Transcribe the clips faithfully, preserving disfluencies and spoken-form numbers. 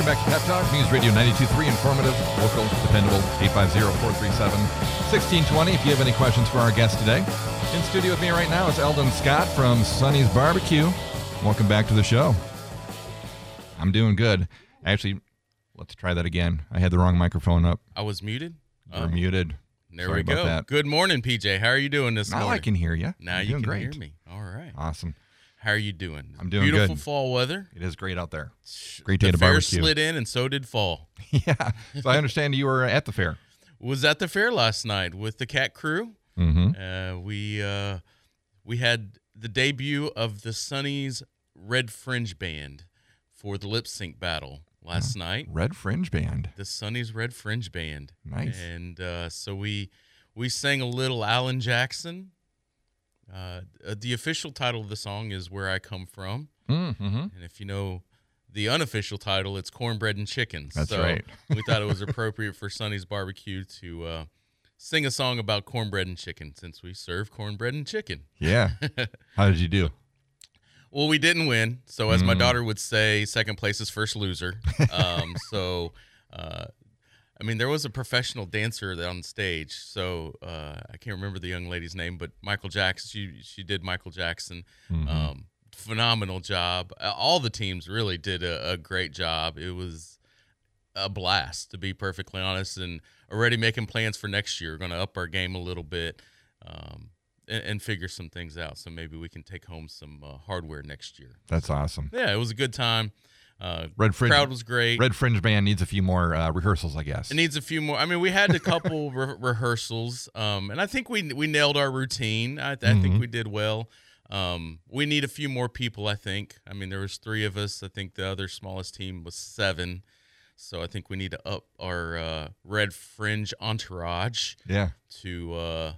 Welcome back to Pep Talk, News Radio ninety-two point three, informative, local, dependable, eight five zero, four three seven, one six two zero. If you have any questions for our guest today. In studio with me right now is Eldon Scott from Sonny's Barbecue. Welcome back to the show. I'm doing good. Actually, let's try that again. I had the wrong microphone up. I was muted? You're Oh. muted. There Sorry we go. about that. Good morning, P J. How are you doing this Now morning? I can hear you. Now You're you doing can great. hear me. All right. Awesome. How are you doing? I'm doing Beautiful good. fall weather. It is great out there. Great day the to fair barbecue. slid in, and so did fall. Yeah. So I understand you were at the fair. Was at the fair last night with the Cat Crew. Mm-hmm. Uh, we uh, we had the debut of the Sonny's Red Fringe Band for the lip sync battle last night. Red Fringe Band. The Sonny's Red Fringe Band. Nice. And uh, so we we sang a little Alan Jackson. Uh, the official title of the song is Where I Come From. Mm-hmm. And if you know the unofficial title, it's Cornbread and Chickens. That's so right. we thought it was appropriate for Sonny's Barbecue to uh, sing a song about cornbread and chicken since we serve cornbread and chicken. Yeah. How did you do? Well, we didn't win. So as my Mm. daughter would say, second place is first loser. Um, so, uh, I mean, there was a professional dancer on stage. So uh, I can't remember the young lady's name, but Michael Jackson, she, she did Michael Jackson. Mhm. Um, phenomenal job. All the teams really did a, a great job. It was a blast, to be perfectly honest, and already making plans for next year. We're going to up our game a little bit. Um, And, and figure some things out, so maybe we can take home some uh, hardware next year. That's awesome. Yeah, it was a good time. Uh, Red Fringe. crowd was great. Red Fringe Band needs a few more uh, rehearsals, I guess. It needs a few more. I mean, we had a couple re- rehearsals, um, and I think we we nailed our routine. I, I Mhm. think we did well. Um, we need a few more people. I think. I mean, there was three of us. I think the other smallest team was seven. So I think we need to up our uh, Red Fringe entourage Yeah. to uh,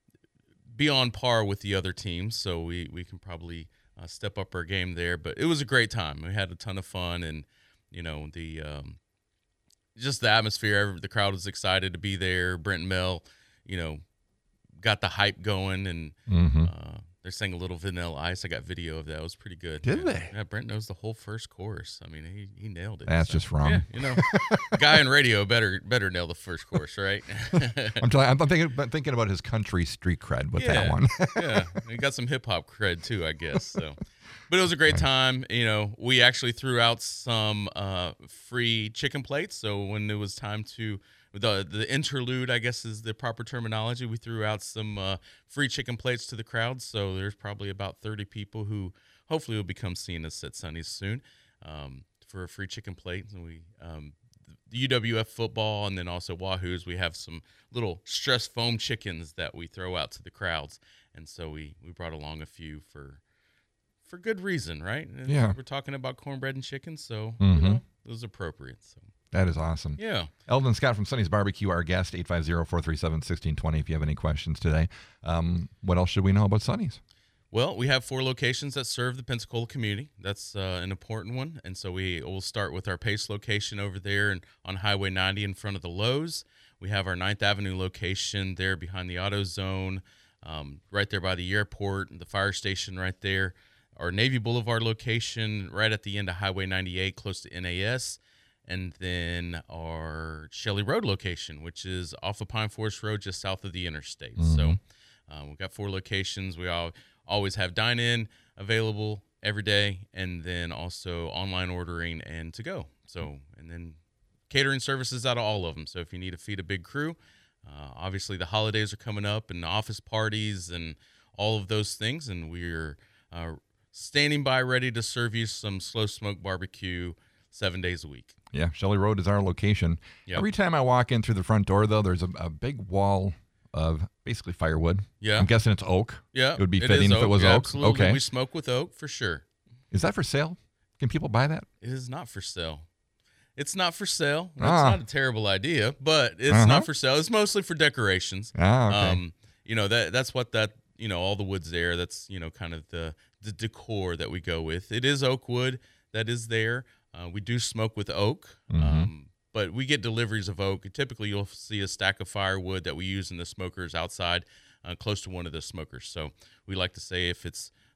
be on par with the other teams. So we, we can probably uh, step up our game there. But it was a great time. We had a ton of fun, and you know the um, just the atmosphere. The crowd was excited to be there. Brent and Mel, you know, got the hype going, and Mm-hmm. uh, they sang a little Vanilla Ice. I got video of that. It was pretty good. Did yeah. they? Yeah, Brent knows the whole first chorus. I mean, he he nailed it. That's So, just wrong. Yeah, you know, guy in radio better better nail the first chorus, right? I'm, trying, I'm thinking, I'm thinking about his country street cred with that Yeah. one. Yeah, he got some hip hop cred too, I guess. So, but it was a great time. You know, we actually threw out some uh, free chicken plates. So when it was time to the the interlude, I guess is the proper terminology, we threw out some uh, free chicken plates to the crowd. So there's probably about thirty people who hopefully will become seeing us at Sonny's soon um, for a free chicken plate. And we um, the U W F football, and then also Wahoo's. We have some little stress foam chickens that we throw out to the crowds. And so we, we brought along a few for for good reason, right? And Yeah. We're talking about cornbread and chicken, so Mhm. you know, it was appropriate. So That is awesome. yeah. Eldon Scott from Sonny's Barbecue, our guest, eight five zero, four three seven, one six two zero if you have any questions today. Um, what else should we know about Sonny's? Well, we have four locations that serve the Pensacola community. That's uh, an important one. And so we will start with our Pace location over there and on Highway ninety in front of the Lowe's. We have our ninth Avenue location there behind the Auto Zone, um, right there by the airport, the fire station right there. Our Navy Boulevard location right at the end of Highway ninety-eight, close to N A S. And then our Shelley Road location, which is off of Pine Forest Road, just south of the interstate. Mhm. So uh, we've got four locations. We all always have dine-in available every day, and then also online ordering and to go. So, and then catering services out of all of them. So if you need to feed a big crew, uh, obviously the holidays are coming up and office parties and all of those things, and we're uh, standing by ready to serve you some slow smoke barbecue seven days a week. Yeah, Shelley Road is our location. Yep. Every time I walk in through the front door, though, there's a, a big wall of basically firewood. Yeah. I'm guessing it's oak. Yeah. It would be is fitting if it was Yeah, oak. Absolutely. Okay. We smoke with oak for sure. Is that for sale? Can people buy that? It is not for sale. It's not for sale. That's Ah. not a terrible idea, but it's Uh-huh. not for sale. It's mostly for decorations. Ah, okay. Um, you know, that that's what that, you know, all the wood's there. That's, you know, kind of the, the decor that we go with. It is oak wood that is there. Uh, we do smoke with oak, Mhm. um, but we get deliveries of oak. Typically, you'll see a stack of firewood that we use in the smokers outside, uh, close to one of the smokers. So we like to say if it's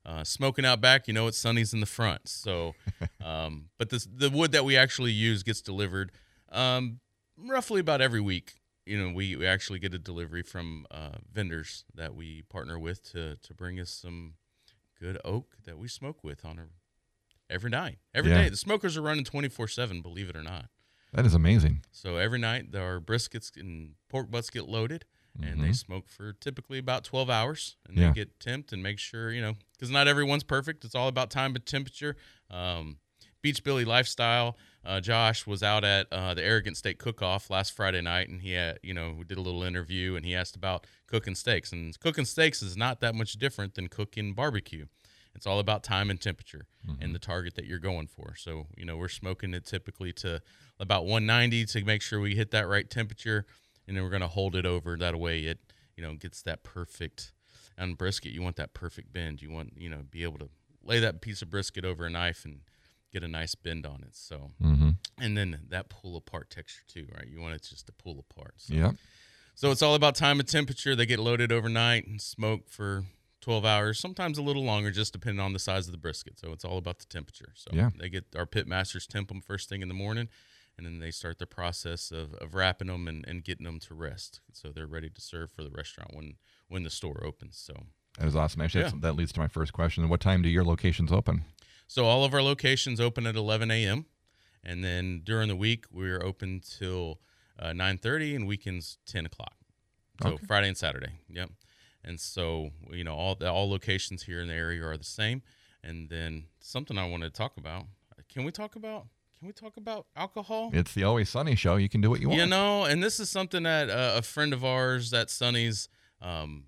Uh, smoking out back, you know, it's Sonny's in the front. So, um, but this, the wood that we actually use gets delivered um, roughly about every week. You know, we, we actually get a delivery from uh, vendors that we partner with to to bring us some good oak that we smoke with on a, every night, every Yeah. day. The smokers are running twenty-four seven, believe it or not. That is amazing. So every night our briskets and pork butts get loaded, and Mhm. they smoke for typically about twelve hours, and Yeah. they get temped and make sure, you know, because not everyone's perfect. It's all about time and temperature. Um, Beach Billy Lifestyle, uh, Josh was out at uh, the Arrogant Steak Cook-Off last Friday night, and he had, you know, we did a little interview, and he asked about cooking steaks. And cooking steaks is not that much different than cooking barbecue. It's all about time and temperature Mhm. and the target that you're going for. So, you know, we're smoking it typically to about one ninety to make sure we hit that right temperature, and then we're going to hold it over. That way it, you know, gets that perfect, on brisket, you want that perfect bend. You want, you know, be able to lay that piece of brisket over a knife and get a nice bend on it. So, Mhm. and then that pull apart texture too, right? You want it just to pull apart. So, Yep. so it's all about time and temperature. They get loaded overnight and smoked for twelve hours, sometimes a little longer, just depending on the size of the brisket. So it's all about the temperature. So Yeah. they get our pit masters temp them first thing in the morning, and then they start the process of, of wrapping them and, and getting them to rest. So they're ready to serve for the restaurant when, when the store opens. So, That is awesome. Actually, Yeah. that's, that leads to my first question. What time do your locations open? so all of our locations open at eleven a.m. And then during the week, we're open till uh, nine thirty, and weekends ten o'clock. So Okay. Friday and Saturday. Yep. And so, you know, all the all locations here in the area are the same. And then something I wanted to talk about. Can we talk about can we talk about alcohol? It's the Always Sunny show. You can do what you want. You know, and this is something that uh, a friend of ours that Sonny's um,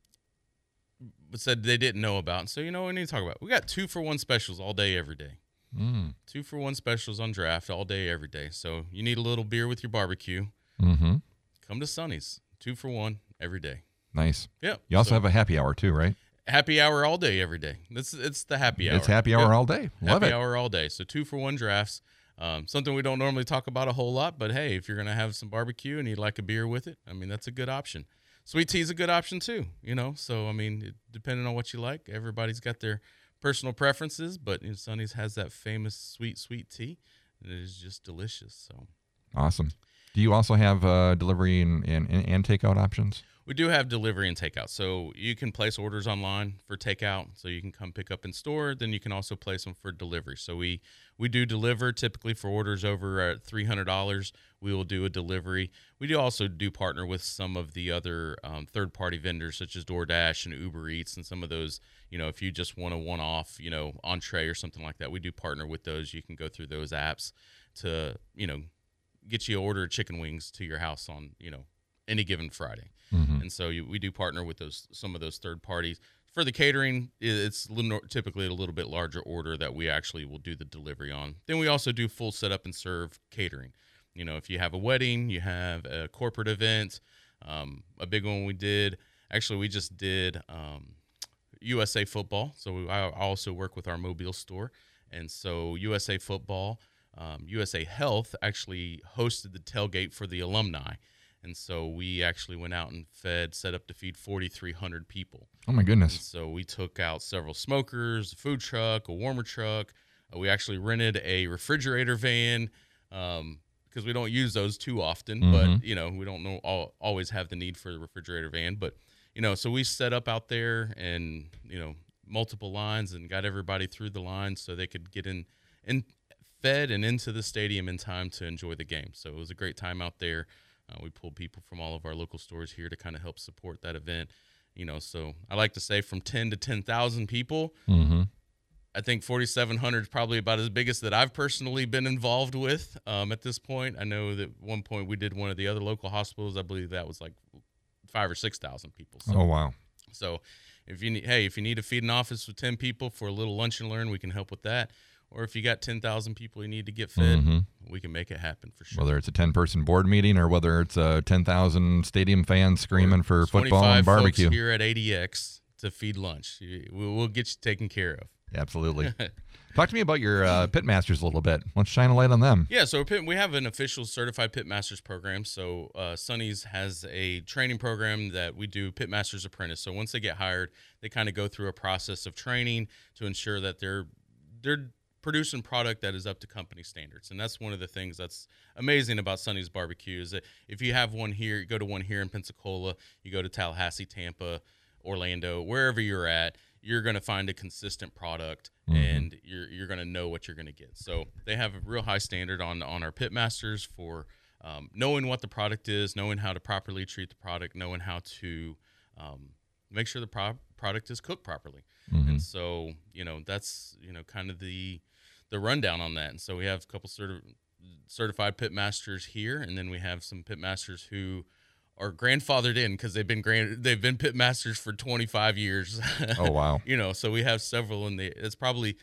said they didn't know about. And so, you know, we need to talk about. We got two for one specials all day, every day. Mm. Two for one specials on draft all day, every day. So you need a little beer with your barbecue. Mm-hmm. Come to Sonny's. Two for one every day. Nice. Yep. You also So, have a happy hour too, right? happy hour all day, every day. It's it's the happy hour. It's happy hour Yep. all day. Love happy it. hour all day. So two for one drafts. Um, something we don't normally talk about a whole lot, but hey, if you're gonna have some barbecue and you'd like a beer with it, I mean that's a good option. Sweet tea is a good option too, you know. So I mean, it, depending on what you like, everybody's got their personal preferences, but you know, Sonny's has that famous sweet sweet tea, and it is just delicious. So Awesome. Do you also have uh, delivery and, and, and takeout options? we do have delivery and takeout. So you can place orders online for takeout. So you can come pick up in store. Then you can also place them for delivery. So we, we do deliver typically for orders over at three hundred dollars. We will do a delivery. We do also do partner with some of the other um, third-party vendors such as DoorDash and Uber Eats and some of those, you know, if you just want a one-off, you know, entree or something like that, we do partner with those. You can go through those apps to, you know, get you order chicken wings to your house on, you know, any given Friday. Mm-hmm. And so you, we do partner with those some of those third parties. For the catering, i- it's a little, typically a little bit larger order that we actually will do the delivery on. Then we also do full setup and serve catering. You know, if you have a wedding, you have a corporate event, um, a big one we did. Actually, we just did um, U S A Football. So we, I also work with our Mobile store. And so U S A Football, um, U S A Health actually hosted the tailgate for the alumni. And so we actually went out and fed, set up to feed forty-three hundred people. Oh, my And goodness. so we took out several smokers, a food truck, a warmer truck. Uh, we actually rented a refrigerator van um, because we don't use those too often. Mhm. But, you know, we don't know all, always have the need for the refrigerator van. But, you know, so we set up out there and, you know, multiple lines and got everybody through the lines so they could get in and fed and into the stadium in time to enjoy the game. So it was a great time out there. Uh, we pulled people from all of our local stores here to kind of help support that event. You know, so I like to say from ten to ten thousand people, Mm-hmm. I think forty-seven hundred is probably about as biggest that I've personally been involved with um, at this point. I know that one point we did one of the other local hospitals. I believe that was like five or six thousand people. So, Oh, wow. so if you need, hey, if you need to feed an office with ten people for a little lunch and learn, we can help with that. Or if you got ten thousand people you need to get fed, Mm-hmm. we can make it happen for sure. Whether it's a ten-person board meeting or whether it's uh, ten thousand stadium fans screaming for football twenty-five and barbecue. folks here at A D X to feed lunch. You- We'll, we'll get you taken care of. Absolutely. Talk to me about your uh, Pitmasters a little bit. Let's shine a light on them. Yeah, so pit, we have an official certified Pitmasters program. So uh, Sonny's has a training program that we do Pitmasters Apprentice. So once they get hired, they kind of go through a process of training to ensure that they're they're producing product that is up to company standards. And that's one of the things that's amazing about Sonny's Barbecue is that if you have one here, you go to one here in Pensacola, you go to Tallahassee, Tampa, Orlando, wherever you're at, you're going to find a consistent product, mm-hmm. and you're you're going to know what you're going to get. So they have a real high standard on on our Pitmasters for um, knowing what the product is, knowing how to properly treat the product, knowing how to um, make sure the pro- product is cooked properly. Mm-hmm. And so, you know, that's, you know, kind of the the rundown on that. And so we have a couple certi- certified Pitmasters here, and then we have some Pitmasters who are grandfathered in because they've been grand they've been Pitmasters for twenty-five years. Oh wow. You know, so we have several in the it's probably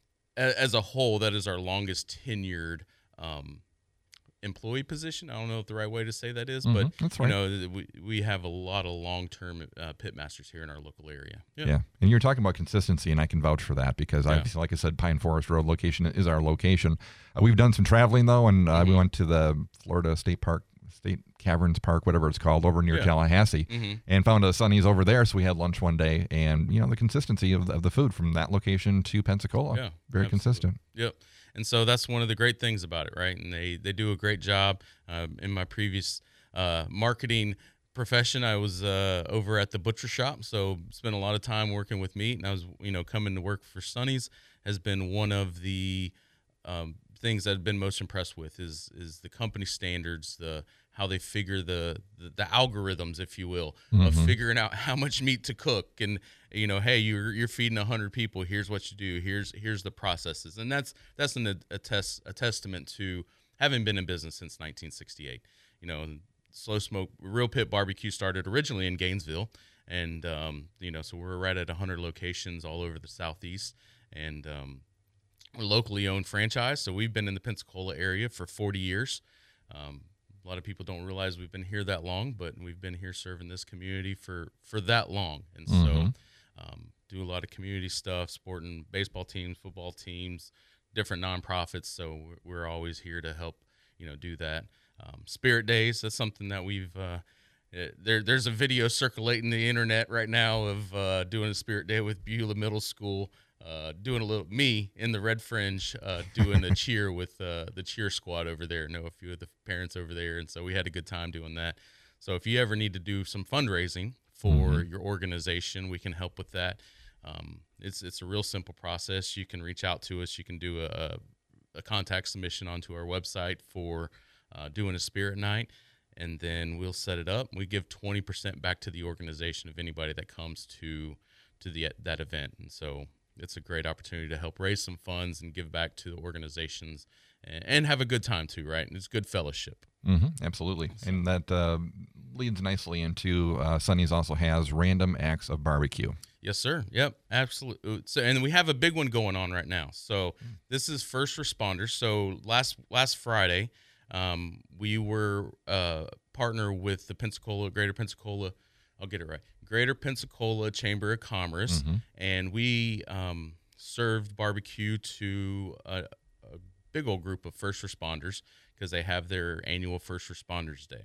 a, as a whole that is our longest tenured um employee position. I don't know if the right way to say that is, mm-hmm. but That's right. You know, we we have a lot of long-term uh, Pitmasters here in our local area. Yeah. yeah. And you're talking about consistency, and I can vouch for that because yeah. I like I said, Pine Forest Road location is our location. Uh, we've done some traveling though, and uh, mm-hmm. we went to the Florida State Park State Caverns Park, whatever it's called, over near yeah. Tallahassee, mm-hmm. and found a Sonny's over there. So we had lunch one day, and you know the consistency of the, of the food from that location to Pensacola, yeah, very absolutely. consistent. Yep. And so that's one of the great things about it, right? And they they do a great job. Uh, in my previous uh, marketing profession, I was uh, over at the butcher shop, so spent a lot of time working with meat. And I was, you know, coming to work for Sonny's has been one of the um, things that I've been most impressed with is is the company standards, the how they figure the the, the algorithms, if you will, mm-hmm. of figuring out how much meat to cook, and you know, hey, you're you're feeding a hundred people. Here's what you do. Here's here's the processes, and that's that's an, a test a testament to having been in business since nineteen sixty-eight. You know, Slow Smoke Real Pit Barbecue started originally in Gainesville, and um, you know, so we're right at one hundred locations all over the Southeast, and um, we're a locally owned franchise. So we've been in the Pensacola area for forty years. Um, a lot of people don't realize we've been here that long, but we've been here serving this community for, for that long. And so mm-hmm. um, do a lot of community stuff, supporting baseball teams, football teams, different nonprofits. So we're always here to help, you know, do that. Um, Spirit Days, that's something that we've uh, there. There's a video circulating the internet right now of uh, doing a Spirit Day with Beulah Middle School. Uh, doing a little me in the red fringe, uh, doing a cheer with uh, the cheer squad over there. Know a few of the parents over there, and so we had a good time doing that. So if you ever need to do some fundraising for mm-hmm. your organization, we can help with that. Um, it's it's a real simple process. You can reach out to us. You can do a, a contact submission onto our website for uh, doing a spirit night, and then we'll set it up. We give twenty percent back to the organization of anybody that comes to to the that event, and so it's a great opportunity to help raise some funds and give back to the organizations and, and have a good time too, right? And it's good fellowship. Mm-hmm, absolutely. So. And that uh, leads nicely into uh, Sonny's also has Random Acts of Barbecue. Yes, sir. Yep, absolutely. So, and we have a big one going on right now. So mm. this is first responders. So last last Friday, um, we were uh, partner with the Pensacola, Greater Pensacola, I'll get it right, Greater Pensacola Chamber of Commerce, mm-hmm. and we um, served barbecue to a, a big old group of first responders because they have their annual First Responders Day.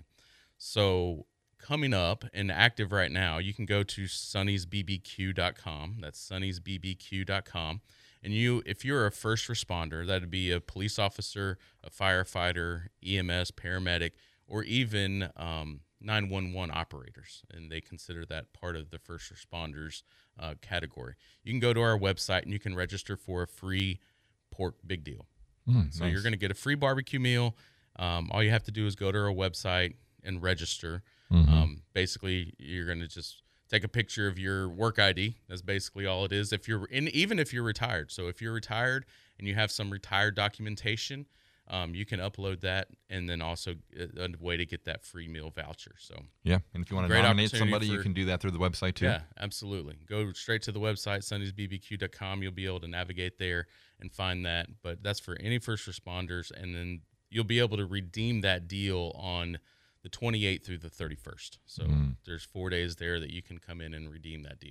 So coming up and active right now, you can go to Sonny's B B Q dot com. That's Sonny's B B Q dot com. And you, if you're a first responder, that'd be a police officer, a firefighter, E M S, paramedic, or even um, nine one one operators, and they consider that part of the first responders uh, category. You can go to our website and you can register for a free pork big deal. Mm, so nice. You're going to get a free barbecue meal. Um, all you have to do is go to our website and register. Mm-hmm. Um, basically, you're going to just take a picture of your work I D. That's basically all it is. If you're in, even if you're retired. So if you're retired and you have some retired documentation, Um, you can upload that, and then also a, a way to get that free meal voucher. So yeah, and if you want to nominate somebody, for, you can do that through the website too. Yeah, absolutely. Go straight to the website, Sonny's B B Q dot com. You'll be able to navigate there and find that. But that's for any first responders, and then you'll be able to redeem that deal on the twenty-eighth through the thirty-first. So mm. there's four days there that you can come in and redeem that deal.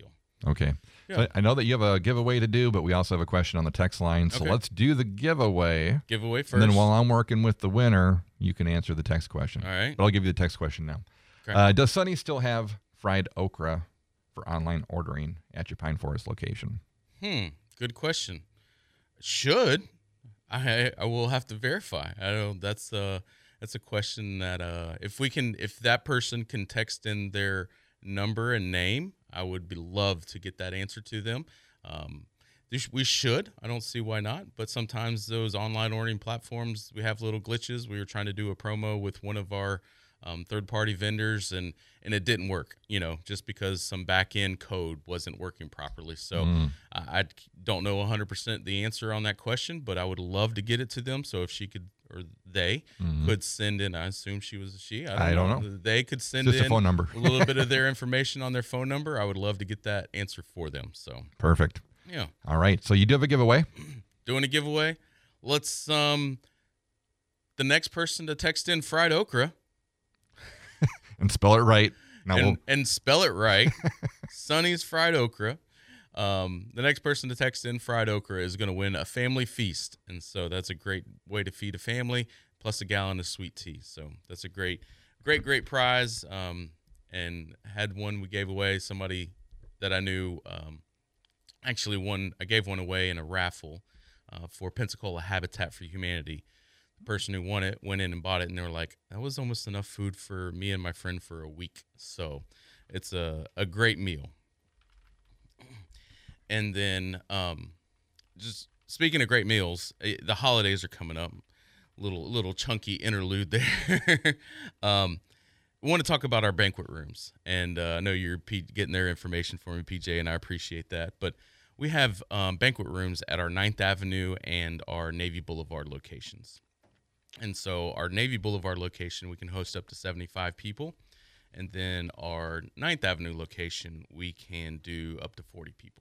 Okay. Yeah. So I know that you have a giveaway to do, but we also have a question on the text line. So Okay. let's do the giveaway. Giveaway first. And then while I'm working with the winner, you can answer the text question. All right. But I'll give you the text question now. Okay. Uh, does Sunny still have fried okra for online ordering at your Pine Forest location? Hmm. Good question. Should. I I will have to verify. I don't. That's uh that's a question that uh if we can if that person can text in their number and name, I would be love to get that answer to them. Um, we should. I don't see why not. But sometimes those online ordering platforms, we have little glitches. We were trying to do a promo with one of our um, third-party vendors, and and it didn't work. You know, just because some back-end code wasn't working properly. So Mm. I, I don't know one hundred percent the answer on that question, but I would love to get it to them. So if she could or they Mhm. could send in, I assume she was a she. I don't, I know. don't know. They could send Just in a phone number. a little bit of their information on their phone number. I would love to get that answer for them. So Perfect. yeah, All right. So you do have a giveaway? doing a giveaway. Let's um, the next person to text in fried okra And spell it right. Now and, we'll, and spell it right. Sunny's fried okra. Um, the next person to text in fried okra is going to win a family feast, and so that's a great way to feed a family, plus a gallon of sweet tea. So that's a great, great, great prize. Um, and had one we gave away. Somebody that I knew, um, actually one I gave one away in a raffle uh, for Pensacola Habitat for Humanity. The person who won it went in and bought it, and they were like, "That was almost enough food for me and my friend for a week." So it's a a great meal. And then, um, just speaking of great meals, eh, the holidays are coming up. Little little chunky interlude there. um, I want to talk about our banquet rooms, and uh, I know you're P- getting their information for me, P J, and I appreciate that. But we have um, banquet rooms at our Ninth Avenue and our Navy Boulevard locations. And so our Navy Boulevard location, we can host up to seventy-five people. And then our Ninth Avenue location, we can do up to forty people.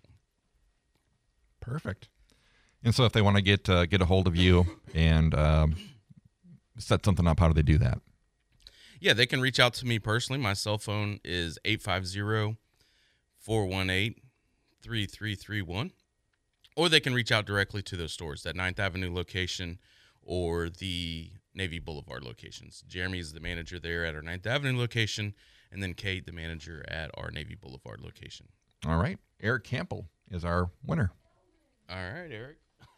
perfect. And so if they want to get uh, get a hold of you and um, set something up, how do they do that? Yeah, they can reach out to me personally. My cell phone is eight five zero, four one eight, three three three one. Or they can reach out directly to those stores, that Ninth Avenue location or the Navy Boulevard locations. Jeremy is the manager there at our Ninth Avenue location, and then Kate, the manager at our Navy Boulevard location. All right. Eric Campbell is our winner. All right, Eric.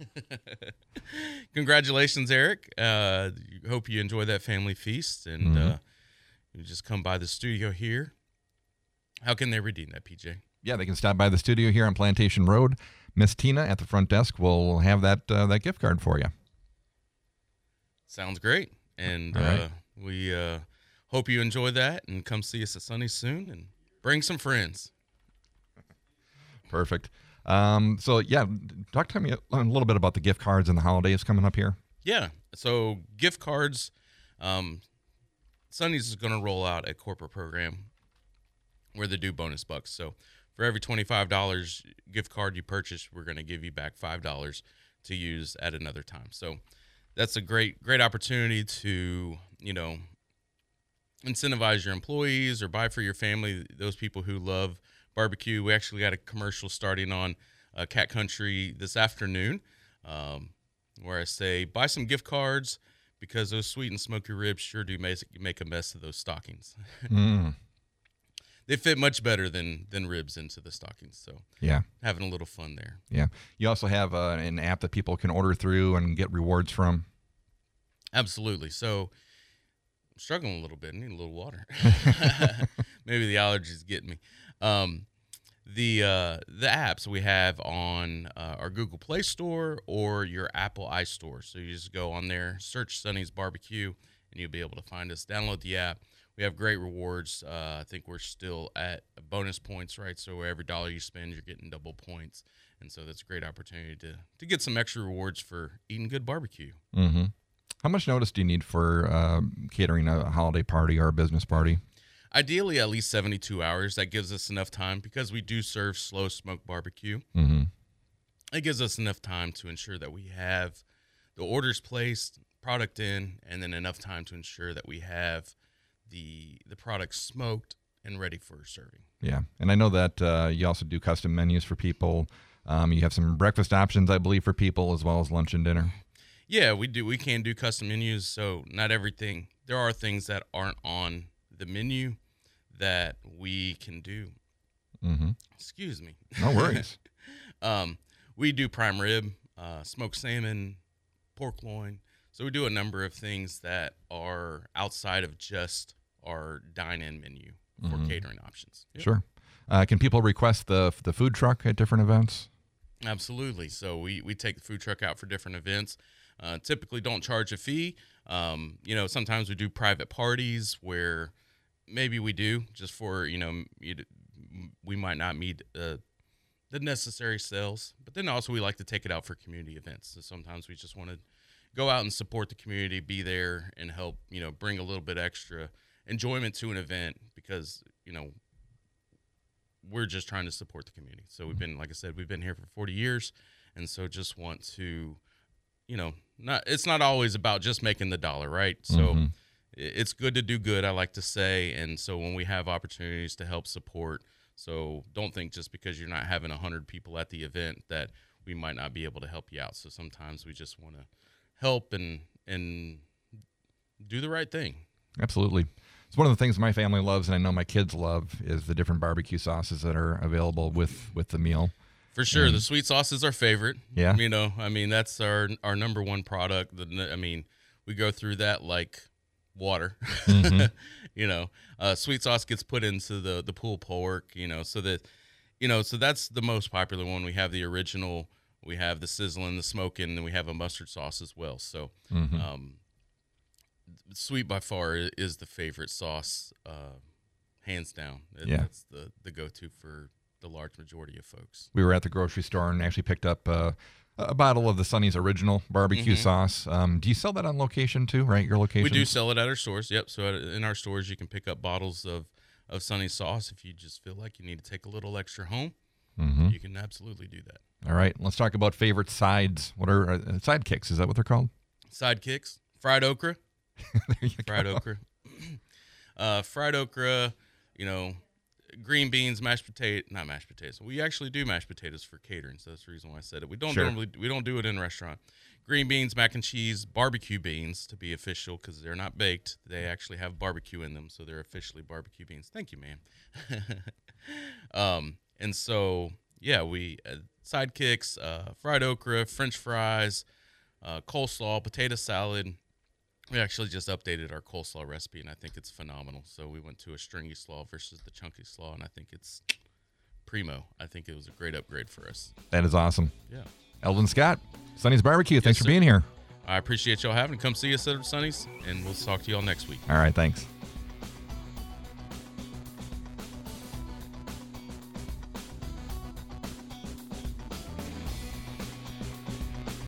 Congratulations, Eric. Uh, hope you enjoy that family feast, and Mhm. uh, you just come by the studio here. How can they redeem that, P J? Yeah, they can stop by the studio here on Plantation Road. Miss Tina at the front desk will have that uh, that gift card for you. Sounds great. And All right. uh, we uh, hope you enjoy that, and come see us at Sunny soon, and bring some friends. Perfect. Um, so, yeah, talk to me a little bit about the gift cards and the holidays coming up here. Yeah. So gift cards, um, Sunny's is going to roll out a corporate program where they do bonus bucks. So for every twenty-five dollars gift card you purchase, we're going to give you back five dollars to use at another time. So that's a great, great opportunity to, you know, incentivize your employees or buy for your family, those people who love barbecue. We actually got a commercial starting on uh, Cat Country this afternoon, um, where I say, buy some gift cards because those sweet and smoky ribs sure do make, make a mess of those stockings. Mm, They fit much better than than ribs into the stockings. So yeah, having a little fun there. yeah. You also have uh, an app that people can order through and get rewards from. Absolutely. So I'm struggling a little bit. I need a little water. Maybe the allergies getting me. Um, the uh, the apps we have on uh, our Google Play Store or your Apple iStore. So you just go on there, search Sunny's Barbecue, and you'll be able to find us. Download the app. We have great rewards. Uh, I think we're still at bonus points, right? So every dollar you spend, you're getting double points. And so that's a great opportunity to, to get some extra rewards for eating good barbecue. Mm-hmm. How much notice do you need for uh, catering a holiday party or a business party? Ideally, at least seventy-two hours. That gives us enough time because we do serve slow smoke barbecue. Mm-hmm. It gives us enough time to ensure that we have the orders placed, product in, and then enough time to ensure that we have the the product smoked and ready for serving. Yeah, and I know that uh, you also do custom menus for people. Um, you have some breakfast options, I believe, for people, as well as lunch and dinner. Yeah, we do. We can do custom menus, so not everything. There are things that aren't on the menu that we can do. Mm-hmm. Excuse me. No worries. um, we do prime rib, uh, smoked salmon, pork loin. So we do a number of things that are outside of just our dine-in menu for Mm-hmm. catering options. Yep. Sure. Uh, can people request the the food truck at different events? Absolutely. So we, we take the food truck out for different events. Uh, typically don't charge a fee. Um, you know, sometimes we do private parties where maybe we do just for, you know, you, we might not meet uh, the necessary sales. But then also we like to take it out for community events. So sometimes we just want to go out and support the community, be there and help, you know, bring a little bit extra enjoyment to an event because, you know, we're just trying to support the community. So we've been, like I said, we've been here for forty years. And so just want to, you know, not, it's not always about just making the dollar, right? So Mm-hmm. it's good to do good, I like to say. And so when we have opportunities to help support, so don't think just because you're not having a hundred people at the event that we might not be able to help you out. So sometimes we just want to help and, and do the right thing. Absolutely. It's one of the things my family loves, and I know my kids love, is the different barbecue sauces that are available with, with the meal. For sure, And- the sweet sauce is our favorite. Yeah. You know, I mean, that's our our number one product. The, I mean, we go through that like water. Mhm. You know, uh, sweet sauce gets put into the the pulled pork. You know, so that, you know, so that's the most popular one. We have the original, we have the sizzling, the smoking, and we have a mustard sauce as well. So, Mhm. um, sweet by far i- is the favorite sauce, uh, hands down. It- Yeah. That's the the go to for the large majority of folks. We were at the grocery store and actually picked up uh, a bottle of the Sonny's original barbecue Mhm. sauce. Um, do you sell that on location too, right? Your location? We do sell it at our stores. Yep. So at, in our stores, you can pick up bottles of, of Sonny's sauce if you just feel like you need to take a little extra home. Mm-hmm. You can absolutely do that. All right. Let's talk about favorite sides. What are uh, sidekicks? Is that what they're called? Sidekicks, fried okra, There you fried go. okra, uh, fried okra. You know, green beans, mashed potato, not mashed potatoes. We actually do mashed potatoes for catering, so that's the reason why I said it. We don't Sure. normally we don't do it in a restaurant. Green beans, mac and cheese, barbecue beans to be official because they're not baked. They actually have barbecue in them, so they're officially barbecue beans. Thank you, man. um, and so yeah, we uh, sidekicks, uh, fried okra, French fries, uh, coleslaw, potato salad. We actually just updated our coleslaw recipe, and I think it's phenomenal. So we went to a stringy slaw versus the chunky slaw, and I think it's primo. I think it was a great upgrade for us. That is awesome. Yeah. Eldon Scott, Sonny's Barbecue. Thanks for sir. being here. I appreciate y'all having. Come see us at Sonny's, and we'll talk to y'all next week. All right. Thanks.